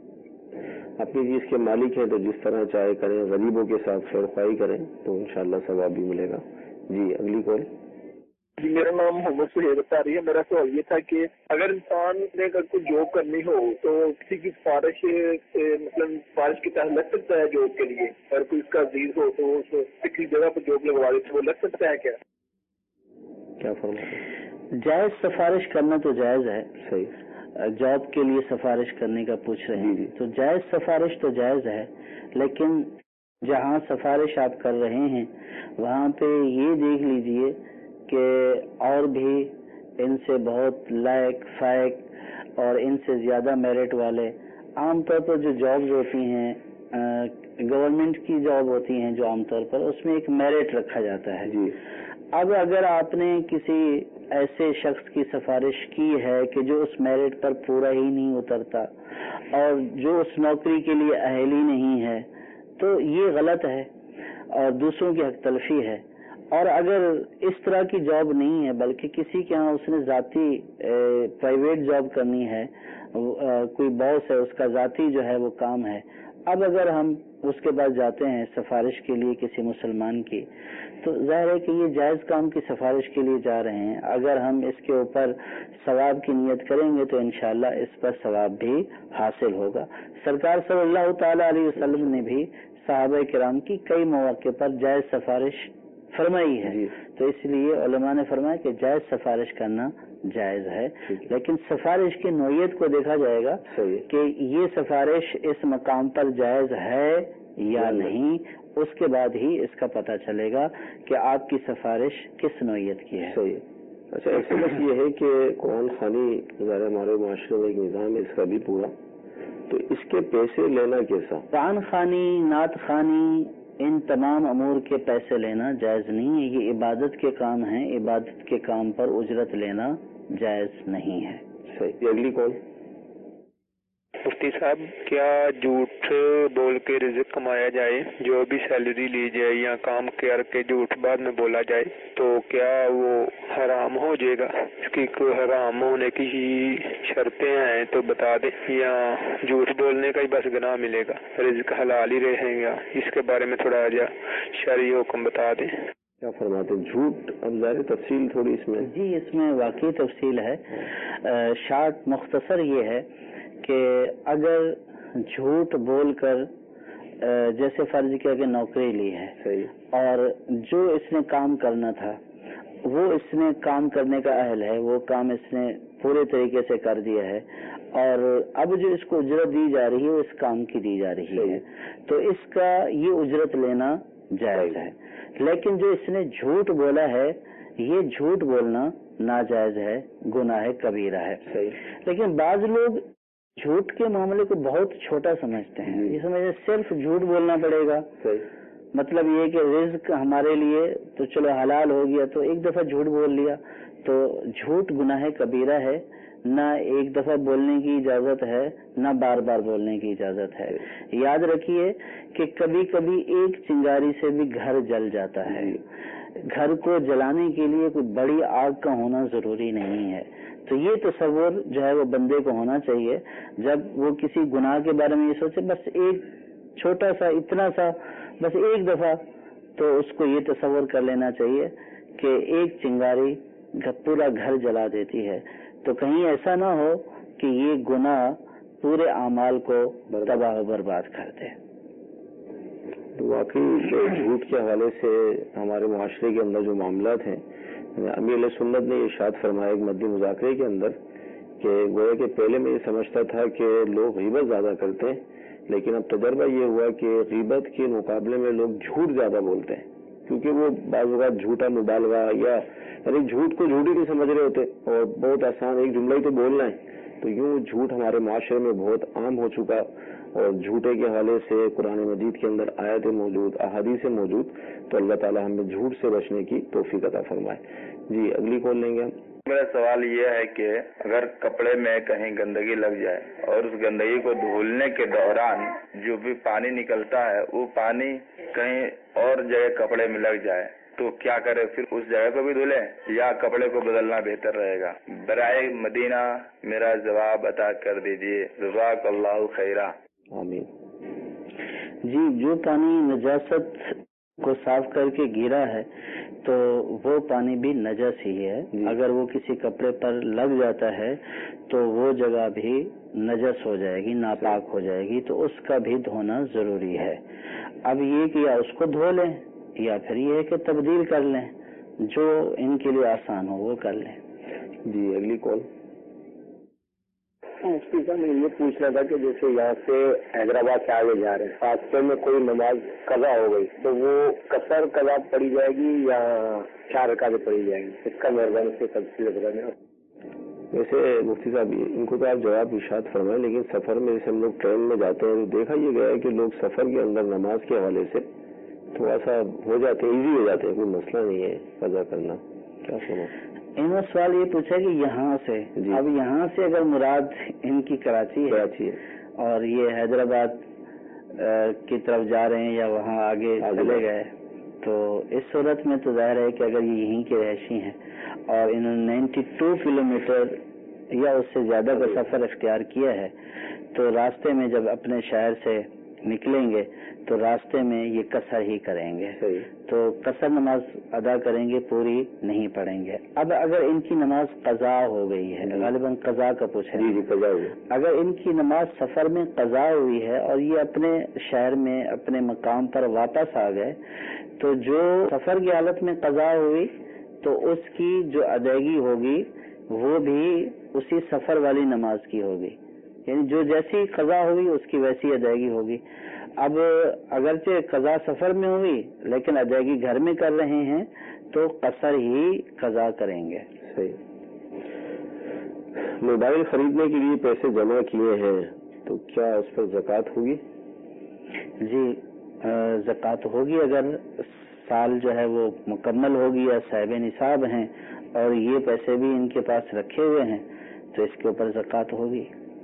B: اپنی چیز کے مالک ہیں تو جس طرح چاہے کریں، غریبوں کے ساتھ خیر خواہی کریں تو انشاءاللہ ثواب بھی ملے گا. جی اگلی کال.
H: جی میرا نام محمد سہیل بتا رہی ہے. میرا سوال یہ تھا کہ اگر انسان نے اگر کوئی جاب کرنی ہو تو کسی کی سفارش مطلب سفارش کے تحت لگ سکتا ہے جاب کے لیے؟ اگر کوئی اس کا عزیز ہو تو اس کسی جگہ پر جاب لگوا دے تو وہ لگ سکتا ہے کیا؟
B: کیا فرماتے؟
D: جائز سفارش کرنا تو جائز ہے.
B: صحیح.
D: جاب کے لیے سفارش کرنے کا پوچھ رہے ہیں تو جائز سفارش تو جائز ہے، لیکن جہاں سفارش آپ کر رہے ہیں وہاں پہ یہ دیکھ لیجئے کہ اور بھی ان سے بہت لائق فائق اور ان سے زیادہ میرٹ والے، عام طور پر جو جابز ہوتی ہیں گورنمنٹ کی جاب ہوتی ہیں جو عام طور پر اس میں ایک میرٹ رکھا جاتا ہے. جی اب اگر آپ نے کسی ایسے شخص کی سفارش کی ہے کہ جو اس میرٹ پر پورا ہی نہیں اترتا اور جو اس نوکری کے لیے اہل ہی نہیں ہے تو یہ غلط ہے اور دوسروں کی حق تلفی ہے. اور اگر اس طرح کی جاب نہیں ہے بلکہ کسی کے ہاں اس نے ذاتی پرائیویٹ جاب کرنی ہے، کوئی باس ہے اس کا ذاتی جو ہے وہ کام ہے، اب اگر ہم اس کے بعد جاتے ہیں سفارش کے لیے کسی مسلمان کی تو ظاہر ہے کہ یہ جائز کام کی سفارش کے لیے جا رہے ہیں. اگر ہم اس کے اوپر ثواب کی نیت کریں گے تو انشاءاللہ اس پر ثواب بھی حاصل ہوگا. سرکار صلی اللہ تعالی علیہ وسلم نے بھی صحابہ کرام کی کئی مواقع پر جائز سفارش فرمائی ہے، تو اس لیے علماء نے فرمایا کہ جائز سفارش کرنا جائز ہے، لیکن سفارش کی نوعیت کو دیکھا جائے گا کہ یہ سفارش اس مقام پر جائز ہے یا نہیں، اس کے بعد ہی اس کا پتہ چلے گا کہ آپ کی سفارش کس نوعیت کی ہے.
B: صحیح. اچھا ایک بس یہ ہے کہ قرآن خوانی ظاہر ہمارے معاشرے میں ایک نظام ہے اس کا بھی پورا، تو اس کے پیسے لینا کیسا؟
D: قرآن خوانی، نعت خوانی، ان تمام امور کے پیسے لینا جائز نہیں ہے. یہ عبادت کے کام ہیں، عبادت کے کام پر اجرت لینا جائز نہیں ہے.
B: صحیح. اگلی کون؟
I: مفتی صاحب کیا جھوٹ بول کے رزق کمایا جائے؟ جو بھی سیلری لی جائے یا کام کر کے جھوٹ بعد میں بولا جائے تو کیا وہ حرام ہو جائے گا؟ اس کی کوئی حرام ہونے کی شرطیں ہیں تو بتا دیں، یا جھوٹ بولنے کا ہی بس گناہ ملے گا، رزق حلال ہی رہے گا؟ اس کے بارے میں تھوڑا جا شرعی حکم بتا دیں.
B: کیا فرماتے ہیں؟ جھوٹ اب ظاہر تفصیل تھوڑی اس میں.
D: جی اس میں واقعی تفصیل ہے. شارٹ مختصر یہ ہے کہ اگر جھوٹ بول کر جیسے فرض کیا کہ نوکری لی ہے
B: صحیح،
D: اور جو اس نے کام کرنا تھا وہ اس نے کام کرنے کا اہل ہے، وہ کام اس نے پورے طریقے سے کر دیا ہے، اور اب جو اس کو اجرت دی جا رہی ہے وہ اس کام کی دی جا رہی ہے، تو اس کا یہ اجرت لینا جائز ہے. لیکن جو اس نے جھوٹ بولا ہے یہ جھوٹ بولنا ناجائز ہے، گناہ کبیرہ ہے. لیکن بعض لوگ جھوٹ کے معاملے کو بہت چھوٹا سمجھتے ہیں، یہ سمجھتے صرف جھوٹ بولنا پڑے گا، مطلب یہ کہ رزق ہمارے لیے تو چلو حلال ہو گیا تو ایک دفعہ جھوٹ بول لیا تو جھوٹ گناہ کبیرہ ہے، نہ ایک دفعہ بولنے کی اجازت ہے نہ بار بار بولنے کی اجازت ہے. یاد رکھیے کہ کبھی کبھی ایک چنگاری سے بھی گھر جل جاتا ہے. گھر کو جلانے کے لیے کوئی بڑی آگ کا ہونا ضروری نہیں ہے. تو یہ تصور جو ہے وہ بندے کو ہونا چاہیے جب وہ کسی گناہ کے بارے میں یہ سوچے بس ایک چھوٹا سا اتنا سا بس ایک دفعہ، تو اس کو یہ تصور کر لینا چاہیے کہ ایک چنگاری پورا گھر جلا دیتی ہے. تو کہیں ایسا نہ ہو کہ یہ گناہ پورے اعمال کو تباہ و برباد کر دے.
B: واقعی جھوٹ کے حوالے سے ہمارے معاشرے کے اندر جو معاملات ہیں، امیر علیہ سنت نے ارشاد فرمایا ایک مدی مذاکرے کے اندر کہ گویا کہ پہلے میں یہ سمجھتا تھا کہ لوگ غیبت زیادہ کرتے ہیں، لیکن اب تجربہ یہ ہوا کہ غیبت کے مقابلے میں لوگ جھوٹ زیادہ بولتے ہیں، کیونکہ وہ بعض اوقات جھوٹا مبالغہ یا یعنی جھوٹ کو جھوٹ ہی نہیں سمجھ رہے ہوتے اور بہت آسان ایک جملہ ہی تو بولنا ہے، تو یوں جھوٹ ہمارے معاشرے میں بہت عام ہو چکا، اور جھوٹے کے حوالے سے قرآن مجید کے اندر آیتیں موجود، احادیث موجود، تو اللہ تعالی ہمیں جھوٹ سے بچنے کی توفیق عطا فرمائے۔ جی اگلی کال لیں گے ہم۔
J: میرا سوال یہ ہے کہ اگر کپڑے میں کہیں گندگی لگ جائے اور اس گندگی کو دھلنے کے دوران جو بھی پانی نکلتا ہے وہ پانی کہیں اور جگہ کپڑے میں لگ جائے تو کیا کرے؟ پھر اس جگہ کو بھی دھلیں یا کپڑے کو بدلنا بہتر رہے گا؟ برائے مدینہ میرا جواب عطا کر دیجیے، جزاک اللہ خیرہ۔
B: آمین۔
D: جی، جو پانی نجاست کو صاف کر کے گرا ہے تو وہ پانی بھی نجس ہی ہے، اگر وہ کسی کپڑے پر لگ جاتا ہے تو وہ جگہ بھی نجس ہو جائے گی، ناپاک ہو جائے گی، تو اس کا بھی دھونا ضروری ہے۔ اب یہ کہ یا اس کو دھو لیں یا پھر یہ ہے کہ تبدیل کر لیں، جو ان کے لیے آسان ہو وہ کر لیں۔
B: جی اگلی کال۔
K: مفتی صاحب میں یہ پوچھنا تھا کہ جیسے یہاں سے حیدرآباد سے آگے جا رہے ہیں، راستے میں کوئی نماز قضا ہو گئی تو وہ قصر قضا پڑی جائے گی یا چار رکعتیں پڑی جائیں گی؟ اس کا مہربانی سے تفصیل بتا دیں۔
B: ویسے مفتی صاحب ان کو تو آپ جواب ارشاد فرمائیں، لیکن سفر میں جیسے ہم لوگ ٹرین میں جاتے ہیں تو دیکھا یہ گیا ہے کہ لوگ سفر کے اندر نماز کے حوالے سے تھوڑا سا ہو جاتے ہیں، ایزی ہو جاتے ہیں، کوئی مسئلہ نہیں ہے قضا کرنا۔ کیا سنا؟
D: انہوں نے سوال یہ پوچھا کہ یہاں سے جی. اب یہاں سے اگر مراد ان کی کراچی ہے
B: کراچی ہے
D: اور یہ حیدرآباد کی طرف جا رہے ہیں یا وہاں آگے چلے گئے تو اس صورت میں تو ظاہر ہے کہ اگر یہ یہیں کے رہائشی ہیں اور انہوں نے نائنٹی ٹو کلو میٹر یا اس سے زیادہ کا سفر اختیار کیا ہے تو راستے میں جب اپنے شہر سے نکلیں گے تو راستے میں یہ قصر ہی کریں گے، تو قصر نماز ادا کریں گے، پوری نہیں پڑھیں گے۔ اب اگر ان کی نماز قضا ہو گئی ہے، غالباً قضا کا پوچھا ہے،
B: جی جی قضا ہوئی،
D: اگر ان کی نماز سفر میں قضا ہوئی ہے اور یہ اپنے شہر میں اپنے مقام پر واپس آ گئے تو جو سفر کی حالت میں قضا ہوئی تو اس کی جو ادائیگی ہوگی وہ بھی اسی سفر والی نماز کی ہوگی، یعنی جو جیسی قضا ہوئی اس کی ویسی ادائیگی ہوگی۔ اب اگرچہ قضا سفر میں ہوئی لیکن ادائیگی گھر میں کر رہے ہیں تو قصر ہی قضا کریں گے۔
B: صحیح۔ موبائل خریدنے کے لیے پیسے جمع کیے ہیں تو کیا اس پر زکوٰۃ ہوگی؟
D: جی زکوٰۃ ہوگی، اگر سال جو ہے وہ مکمل ہوگی یا صاحب نصاب ہیں اور یہ پیسے بھی ان کے پاس رکھے ہوئے ہیں تو اس کے اوپر زکوٰۃ ہوگی۔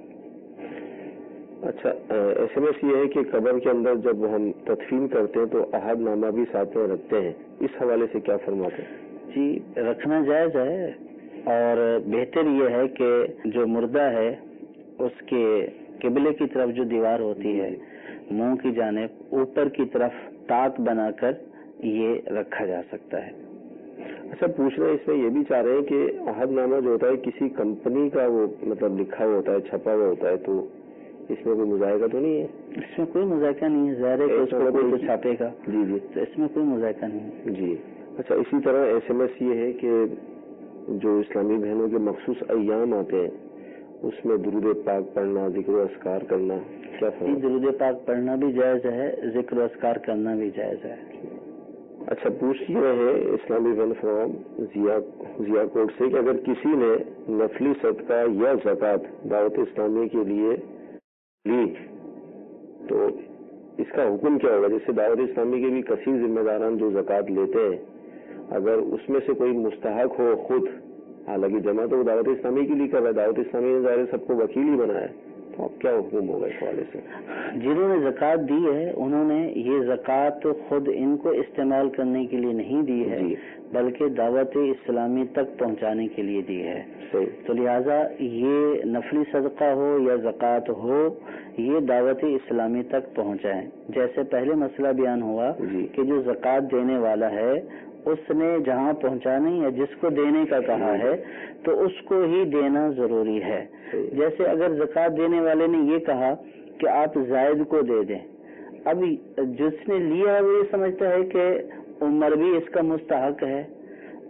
B: اچھا، ایس ایم ایس یہ ہے کہ قبر کے اندر جب ہم تدفین کرتے ہیں تو عہد نامہ بھی ساتھ میں رکھتے ہیں، اس حوالے سے کیا فرماتے ہیں؟
D: جی رکھنا جائز ہے، اور بہتر یہ ہے کہ جو مردہ ہے اس کے قبلے کی طرف جو دیوار ہوتی ہے منہ کی جانب اوپر کی طرف تاک بنا کر یہ رکھا جا سکتا ہے۔
B: اچھا، پوچھ رہے ہیں اس میں یہ بھی چاہ رہے ہیں کہ عہد نامہ جو ہوتا ہے کسی کمپنی کا وہ مطلب لکھا ہوا ہوتا ہے، چھپا ہوا ہوتا ہے، تو اس میں کوئی مذائقہ تو نہیں ہے؟
D: اس میں کوئی مذائقہ نہیں ہے، ظاہر ہے کہ اس کو کوئی تو چھاپے گا،
B: جی جی،
D: تو اس میں کوئی مذائقہ نہیں ہے۔
B: جی اچھا، اسی طرح ایس ایم ایس یہ ہے کہ جو اسلامی بہنوں کے مخصوص ایام آتے ہیں اس میں درود پاک پڑھنا، ذکر و اذکار کرنا، کیا فرمائیں؟
D: درود پاک پڑھنا بھی جائز ہے، ذکر و اذکار کرنا بھی جائز ہے۔
B: اچھا، پوچھ یہ ہے اسلامی بہن فرام ضیا ضیا کوٹ سے کہ اگر کسی نے نفلی صدقہ یا زکوٰۃ دعوت اسلامی کے لیے لی تو اس کا حکم کیا ہوگا؟ جیسے دعوت اسلامی کے بھی کثیر ذمہ داران جو زکوٰۃ لیتے ہیں، اگر اس میں سے کوئی مستحق ہو خود، حالانکہ جمع تو وہ دعوت اسلامی کے لیے کر رہا ہے، دعوت اسلامی نے ظاہر سب کو وکیل ہی بنایا ہے، تو اب کیا حکم ہوگا اس حوالے سے؟
D: جنہوں نے زکوٰۃ دی ہے انہوں نے یہ زکوٰۃ خود ان کو استعمال کرنے کے لیے نہیں دی ہے، بلکہ دعوت اسلامی تک پہنچانے کے لیے دی ہے، تو لہذا یہ نفلی صدقہ ہو یا زکوٰۃ ہو یہ دعوت اسلامی تک پہنچائیں۔ جیسے پہلے مسئلہ بیان ہوا کہ جو زکوٰۃ دینے والا ہے اس نے جہاں پہنچانے یا جس کو دینے کا کہا ہے تو اس کو ہی دینا ضروری ہے۔ جیسے اگر زکوٰۃ دینے والے نے یہ کہا کہ آپ زائد کو دے دیں، اب جس نے لیا وہ یہ سمجھتا ہے کہ عمر بھی اس کا مستحق ہے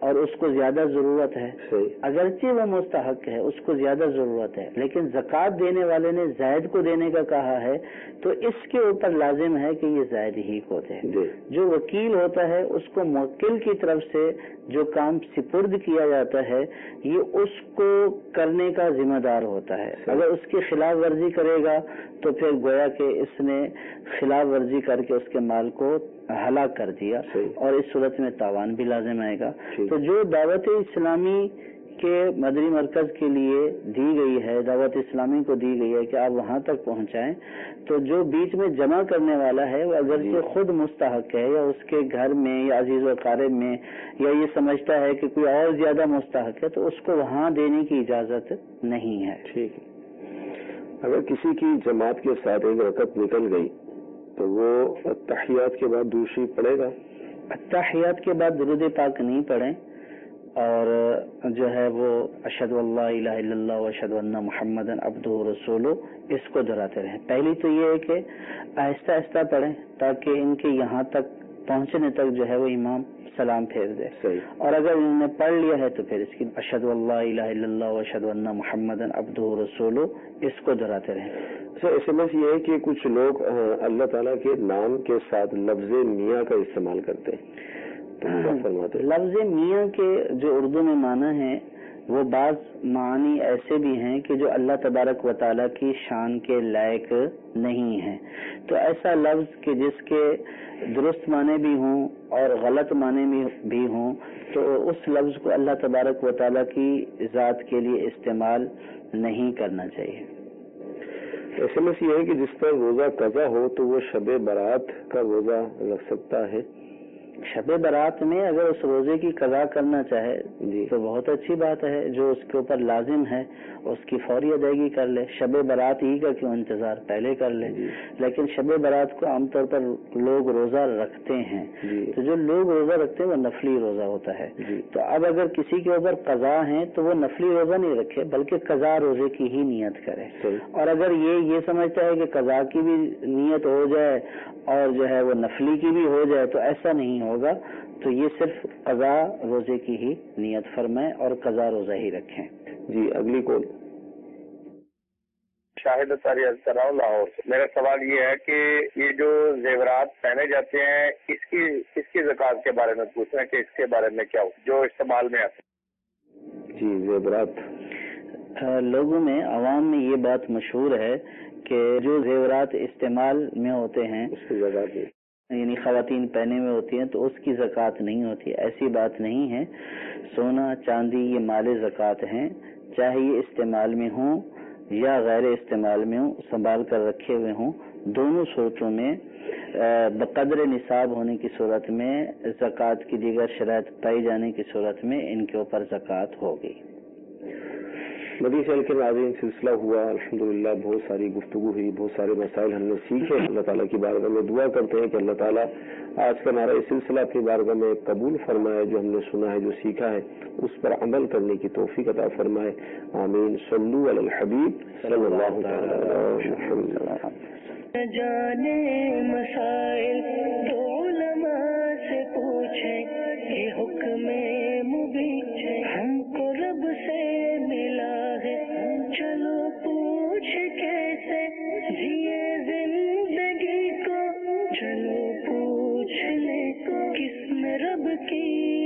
D: اور اس کو زیادہ ضرورت ہے، اگرچہ وہ مستحق ہے، اس کو زیادہ ضرورت ہے، لیکن زکوٰۃ دینے والے نے زائد کو دینے کا کہا ہے تو اس کے اوپر لازم ہے کہ یہ زائد ہی کو دے۔ جو وکیل ہوتا ہے اس کو موکل کی طرف سے جو کام سپرد کیا جاتا ہے یہ اس کو کرنے کا ذمہ دار ہوتا ہے۔ اگر اس کی خلاف ورزی کرے گا تو پھر گویا کہ اس نے خلاف ورزی کر کے اس کے مال کو ہلاک کر دیا، اور اس صورت میں تاوان بھی لازم آئے گا۔ تو جو دعوت اسلامی کے مدنی مرکز کے لیے دی گئی ہے، دعوت اسلامی کو دی گئی ہے کہ آپ وہاں تک پہنچائیں، تو جو بیچ میں جمع کرنے والا ہے وہ اگرچہ خود مستحق ہے یا اس کے گھر میں یا عزیز و اقارب میں یا یہ سمجھتا ہے کہ کوئی اور زیادہ مستحق ہے تو اس کو وہاں دینے کی اجازت نہیں ہے۔
B: ٹھیک ہے۔ اگر کسی کی جماعت کے ساتھ ایک رکعت نکل گئی تو وہ التحیات کے بعد دوسری پڑھے گا؟
D: التحیات کے بعد درود پاک نہیں پڑھیں، اور جو ہے وہ اشہد ان لا الہ الا اللہ و اشہد ان محمدا عبدہ و رسولہ اس کو دہراتے رہیں۔ پہلی تو یہ ہے کہ آہستہ آہستہ پڑھیں تاکہ ان کے یہاں تک پہنچنے تک جو ہے وہ امام سلام پھیر دے، اور اگر انہوں نے پڑھ لیا ہے تو پھر اس کی اشہد ان لا الہ الا اللہ و اشہد ان محمدا عبدہ و رسولہ اس کو دہراتے رہیں۔
B: سر ایس ایم ایس یہ ہے کہ کچھ لوگ اللہ تعالیٰ کے نام کے ساتھ لفظ میاں کا استعمال کرتے ہیں،
D: لفظ میاں کے جو اردو میں معنی ہیں وہ بعض معنی ایسے بھی ہیں کہ جو اللہ تبارک و تعالیٰ کی شان کے لائق نہیں ہیں، تو ایسا لفظ کہ جس کے درست معنی بھی ہوں اور غلط معنی بھی ہوں تو اس لفظ کو اللہ تبارک و تعالیٰ کی ذات کے لیے استعمال نہیں کرنا چاہیے۔
B: ایسے میں یہ ہے کہ جس پر روزہ قضا ہو تو وہ شب برات کا روزہ رکھ سکتا ہے؟
D: شب برات میں اگر اس روزے کی قضا کرنا چاہے جی تو بہت اچھی بات ہے، جو اس کے اوپر لازم ہے اس کی فوری ادائیگی کر لے، شب برات ہی کا کیوں انتظار، پہلے کر لے۔ لیکن شب برات کو عام طور پر لوگ روزہ رکھتے ہیں، تو جو لوگ روزہ رکھتے ہیں وہ نفلی روزہ ہوتا ہے، تو اب اگر کسی کے اوپر قضا ہے تو وہ نفلی روزہ نہیں رکھے بلکہ قضا روزے کی ہی نیت کرے، اور اگر یہ یہ سمجھتا ہے کہ قضا کی بھی نیت ہو جائے اور جو ہے وہ نفلی کی بھی ہو جائے تو ایسا نہیں ہوگا، تو یہ صرف قضا روزے کی ہی نیت فرمائیں اور قضا روزہ ہی رکھیں۔
B: جی اگلی کال
C: شاہد ساری کر رہا ہوں لاہور سے۔ میرا سوال یہ ہے کہ یہ جو زیورات پہنے جاتے ہیں اس کی اس کی زکوٰۃ کے بارے میں پوچھ رہے ہیں کہ اس کے بارے میں کیا ہو جو استعمال میں آتے ہیں؟
B: جی زیورات
D: لوگوں میں عوام میں یہ بات مشہور ہے کہ جو زیورات استعمال میں ہوتے ہیں
B: اس کی زکوٰۃ
D: یعنی خواتین پہنے میں ہوتی ہیں تو اس کی زکوٰۃ نہیں ہوتی، ایسی بات نہیں ہے۔ سونا چاندی یہ مال زکوٰۃ ہیں، چاہے یہ استعمال میں ہوں یا غیر استعمال میں ہوں، سنبھال کر رکھے ہوئے ہوں، دونوں صورتوں میں بقدر نصاب ہونے کی صورت میں زکوٰۃ کی دیگر شرائط پائی جانے کی صورت میں ان کے اوپر زکوٰۃ ہوگی۔
B: مدی سیل کے ناظرین سلسلہ ہوا، الحمدللہ بہت ساری گفتگو ہوئی، بہت سارے مسائل ہم نے سیکھے۔ اللہ تعالیٰ کی بارگاہ میں دعا کرتے ہیں کہ اللہ تعالیٰ آج کا ہمارا یہ سلسلہ اپنی بارگاہ میں قبول فرمائے، جو ہم نے سنا ہے جو سیکھا ہے اس پر عمل کرنے کی توفیق عطا فرمائے، آمین۔ صلو علی الحبیب صلی اللہ تعالی علیہ وسلم۔
A: جانے مسائل تو علماء سے پوچھیں کہ حکم مبین ہم کو رب سے ملا ہے، چلو پوچھ کیسے جیے زندگی کو، چلو پوچھ لے کس میں رب کی